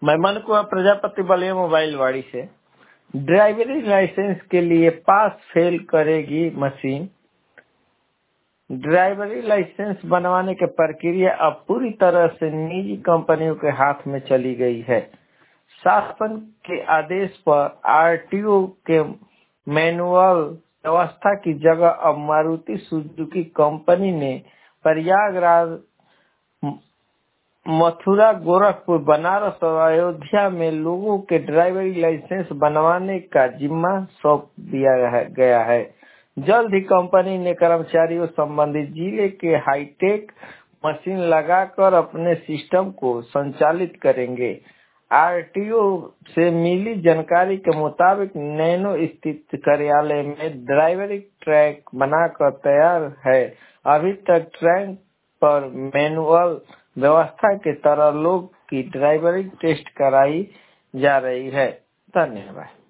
मैं मन को प्रजापति बलिया मोबाइल वाड़ी से। ड्राइवरी लाइसेंस के लिए पास फेल करेगी मशीन। ड्राइवरी लाइसेंस बनवाने की प्रक्रिया अब पूरी तरह से निजी कंपनियों के हाथ में चली गई है। शासन के आदेश पर आरटीओ के मैनुअल व्यवस्था की जगह अब मारुति सुजुकी कंपनी ने प्रयागराज, मथुरा, गोरखपुर, बनारस और अयोध्या में लोगों के ड्राइवरी लाइसेंस बनवाने का जिम्मा सौंप दिया गया है। जल्द ही कंपनी ने कर्मचारियों संबंधित जिले के हाईटेक मशीन लगाकर अपने सिस्टम को संचालित करेंगे। आरटीओ से मिली जानकारी के मुताबिक नैनो स्थित कार्यालय में ड्राइवरी ट्रैक बनाकर तैयार है। अभी तक ट्रैक पर मैनुअल व्यवस्था के तरह लोग की ड्राइवरी टेस्ट कराई जा रही है। धन्यवाद।